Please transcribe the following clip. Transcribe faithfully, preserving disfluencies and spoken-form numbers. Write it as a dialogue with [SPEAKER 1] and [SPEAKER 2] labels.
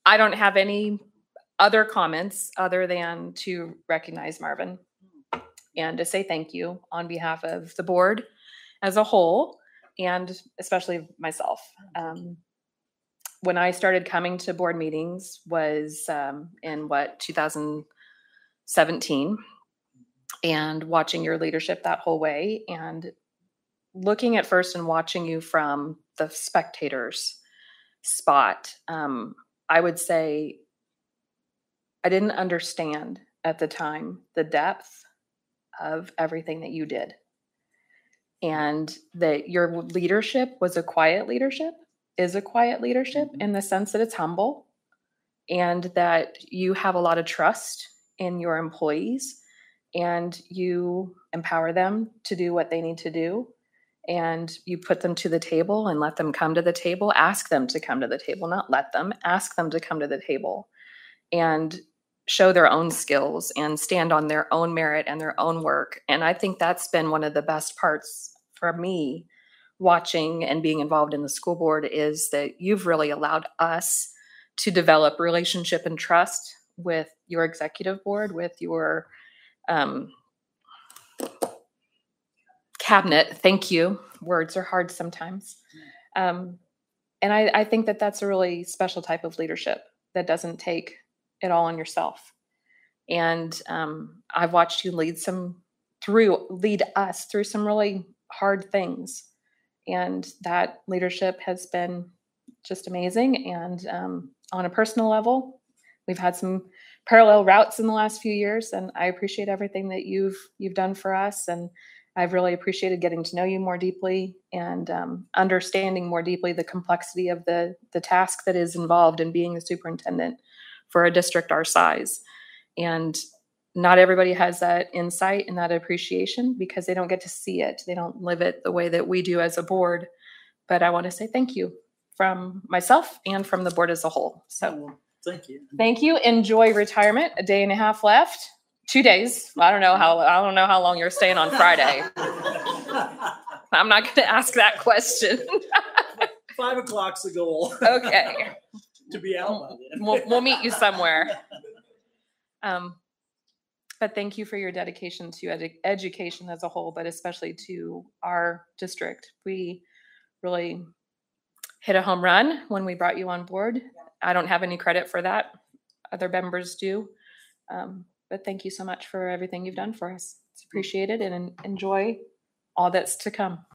[SPEAKER 1] I don't have any other comments other than to recognize Marvin and to say thank you on behalf of the board as a whole, and especially myself. Um, when I started coming to board meetings was um, in what, two thousand seventeen, and watching your leadership that whole way, and looking at first and watching you from the spectators spot. Um, I would say I didn't understand at the time the depth of everything that you did, and that your leadership was a quiet leadership, is a quiet leadership in the sense that it's humble, and that you have a lot of trust in your employees, and you empower them to do what they need to do, and you put them to the table and let them come to the table. Ask them to come to the table, not let them. Ask them to come to the table and show their own skills and stand on their own merit and their own work. And I think that's been one of the best parts for me watching and being involved in the school board, is that you've really allowed us to develop relationship and trust with your executive board, with your um, cabinet. Thank you. Words are hard sometimes. Um, and I, I think that that's a really special type of leadership that doesn't take it all on yourself. And um, I've watched you lead some through, lead us through some really hard things. And that leadership has been just amazing. And um, on a personal level, we've had some parallel routes in the last few years, and I appreciate everything that you've you've done for us. And I've really appreciated getting to know you more deeply and um, understanding more deeply the complexity of the the task that is involved in being a superintendent for a district our size. And not everybody has that insight and that appreciation because they don't get to see it. They don't live it the way that we do as a board. But I want to say thank you from myself and from the board as a whole. So
[SPEAKER 2] thank you.
[SPEAKER 1] Thank you. Enjoy retirement. A day and a half left. Two days. I don't know how I don't know how long you're staying on Friday. I'm not going to ask that question.
[SPEAKER 2] Five o'clock's the goal.
[SPEAKER 1] Okay.
[SPEAKER 2] To be out by then.
[SPEAKER 1] We'll, we'll meet you somewhere. Um, but thank you for your dedication to edu- education as a whole, but especially to our district. We really hit a home run when we brought you on board. I don't have any credit for that. Other members do. Um, but thank you so much for everything you've done for us. It's appreciated, and enjoy all that's to come.